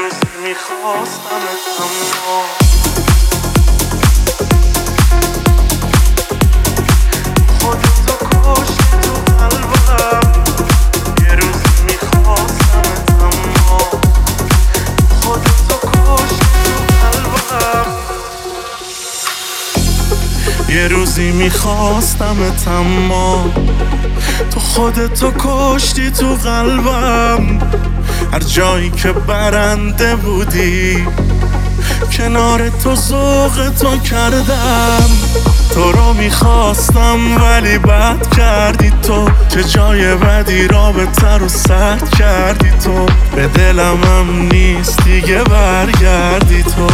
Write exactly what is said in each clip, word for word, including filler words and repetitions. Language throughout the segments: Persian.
روزی میخواستمت اما خودتو کشتی تو قلبم. یه روزی میخواستمت اما خودتو کشتی تو قلبم. یه روزی میخواستمت اما تو خودتو کشتی تو قلبم. هر جایی که برنده بودی کنار تو ذوق تو کردم. تو رو میخواستم ولی بد کردی تو، که جای بدی رابطه رو سرد کردی تو. به دلم هم نیست دیگه برگردی تو.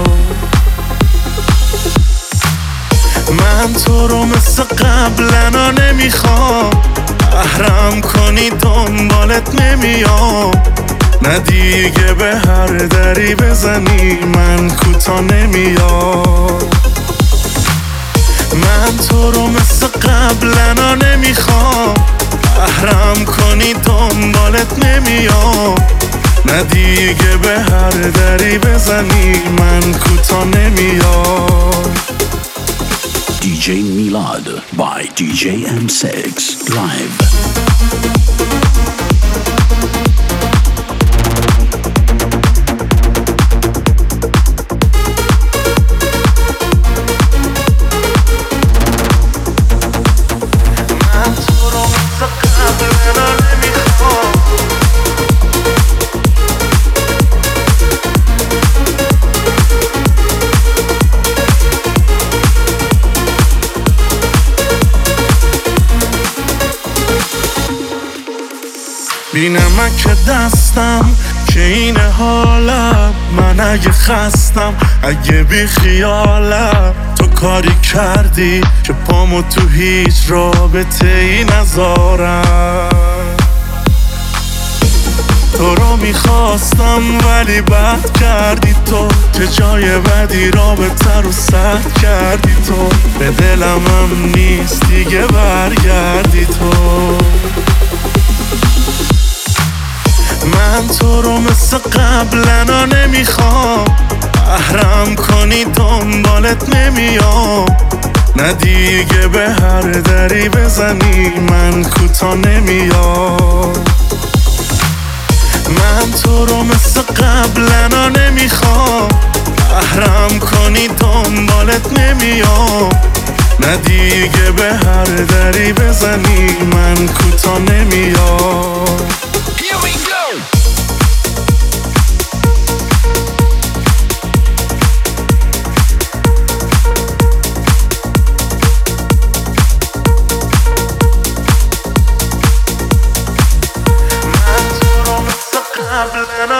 من تو رو مثل قبلنا نمیخوام، احرام کنی دنبالت نمیام. نه دیگه به هر دری بزنی من کوتا نمیام. من تو رو مثل قبلنا نمیخوام، احرام کنی دنبالت نمیام. نه دیگه به هر دری بزنی من کوتا نمیام. دی جی Milad by دی جی ام سیکس Live. بی نمک دستم که این حالم. من اگه خستم اگه بی خیالم. تو کاری کردی که پامو تو هیچ رابطه ای نذارم. تو رو میخواستم ولی بد کردی تو، که جای بدی رابطه رو سرد کردی تو. به دلم هم نیست دیگه برگردی تو. من تو رو مثل قبلنا نمیخوام، احرام کنی دنبالت نمیام. نه دیگه به هر دری بزنی من کوتا نمیام. من تو رو مثل قبلنا نمیخوام، احرام کنی دنبالت نمیام. نه دیگه به هر دری بزنی من کوتا نمیام. قبلنا